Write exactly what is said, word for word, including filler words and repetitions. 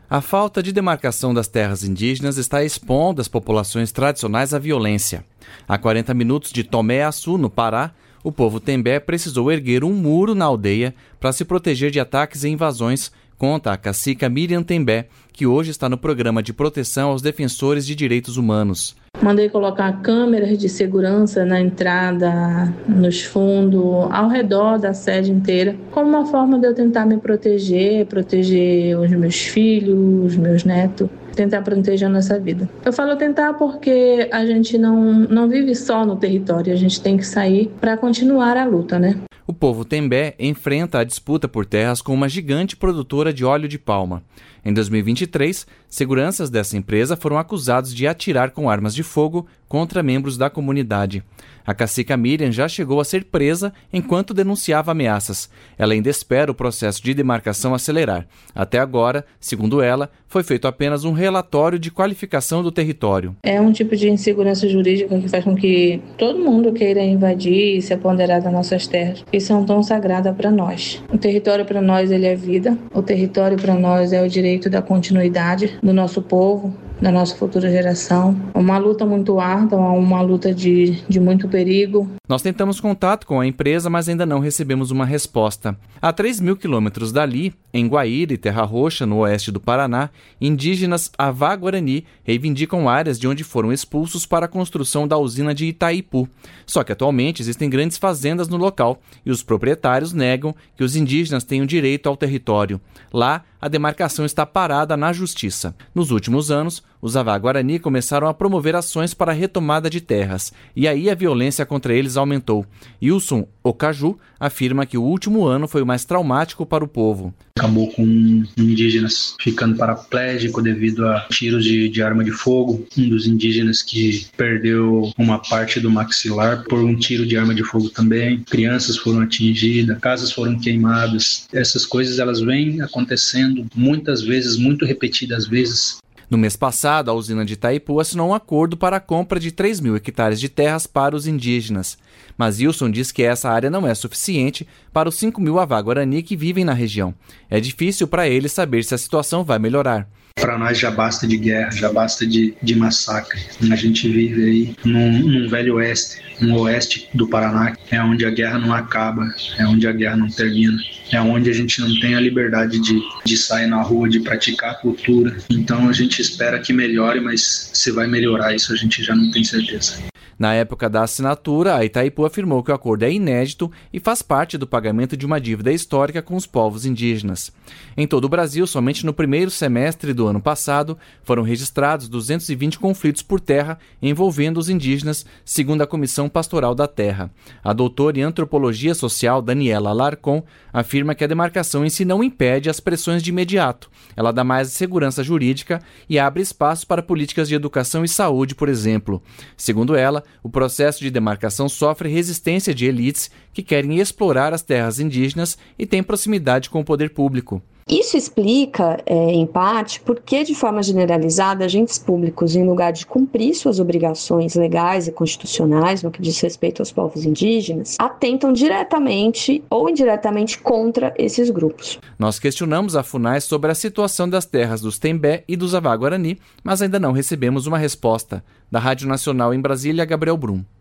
A falta de demarcação das terras indígenas está expondo as populações tradicionais à violência. A quarenta minutos de Tomé-Açu, no Pará, o povo Tembé precisou erguer um muro na aldeia para se proteger de ataques e invasões, conta a cacica Miriam Tembé, que hoje está no programa de proteção aos defensores de direitos humanos. Mandei colocar câmeras de segurança na entrada, nos fundos, ao redor da sede inteira, como uma forma de eu tentar me proteger, proteger os meus filhos, os meus netos, tentar proteger a nossa vida. Eu falo tentar porque a gente não, não vive só no território, a gente tem que sair para continuar a luta, né? O povo Tembé enfrenta a disputa por terras com uma gigante produtora de óleo de palma. Em dois mil e vinte e três, seguranças dessa empresa foram acusados de atirar com armas de fogo contra membros da comunidade. A cacica Miriam já chegou a ser presa enquanto denunciava ameaças. Ela ainda espera o processo de demarcação acelerar. Até agora, segundo ela, foi feito apenas um relatório de qualificação do território. É um tipo de insegurança jurídica que faz com que todo mundo queira invadir e se apoderar das nossas terras, que são tão sagradas para nós. O território para nós ele é vida, o território para nós é o direito da continuidade do nosso povo, da nossa futura geração. Uma luta muito árdua, uma luta de, de muito perigo. Nós tentamos contato com a empresa, mas ainda não recebemos uma resposta. A três mil quilômetros dali, em Guaíra e Terra Roxa, no oeste do Paraná, indígenas Avá-Guarani reivindicam áreas de onde foram expulsos para a construção da usina de Itaipu. Só que atualmente existem grandes fazendas no local e os proprietários negam que os indígenas tenham direito ao território. Lá, a demarcação está parada na justiça. Nos últimos anos, os Avá-Guarani começaram a promover ações para a retomada de terras, e aí a violência contra eles aumentou. Wilson Ocaju afirma que o último ano foi o mais traumático para o povo. Acabou com indígenas ficando paraplégico devido a tiros de, de arma de fogo. Um dos indígenas que perdeu uma parte do maxilar por um tiro de arma de fogo também. Crianças foram atingidas, casas foram queimadas. Essas coisas elas vêm acontecendo muitas vezes, muito repetidas vezes. No mês passado, a usina de Itaipu assinou um acordo para a compra de três mil hectares de terras para os indígenas. Mas Wilson diz que essa área não é suficiente para os cinco mil Avá-Guarani que vivem na região. É difícil para eles saber se a situação vai melhorar. Para nós já basta de guerra, já basta de, de massacre. A gente vive aí num, num velho oeste, um oeste do Paraná, é onde a guerra não acaba, é onde a guerra não termina, é onde a gente não tem a liberdade de, de sair na rua, de praticar a cultura. Então a gente espera que melhore, mas se vai melhorar isso a gente já não tem certeza. Na época da assinatura, a Itaipu afirmou que o acordo é inédito e faz parte do pagamento de uma dívida histórica com os povos indígenas. Em todo o Brasil, somente no primeiro semestre do ano passado, foram registrados duzentos e vinte conflitos por terra envolvendo os indígenas, segundo a Comissão Pastoral da Terra. A doutora em Antropologia Social, Daniela Alarcon, afirma que a demarcação em si não impede as pressões de imediato. Ela dá mais segurança jurídica e abre espaço para políticas de educação e saúde, por exemplo. Segundo ela, o processo de demarcação sofre resistência de elites que querem explorar as terras indígenas e têm proximidade com o poder público. Isso explica, é, em parte, por que, de forma generalizada, agentes públicos, em lugar de cumprir suas obrigações legais e constitucionais no que diz respeito aos povos indígenas, atentam diretamente ou indiretamente contra esses grupos. Nós questionamos a FUNAI sobre a situação das terras dos Tembé e dos Avá-Guarani, mas ainda não recebemos uma resposta. Da Rádio Nacional em Brasília, Gabriel Brum.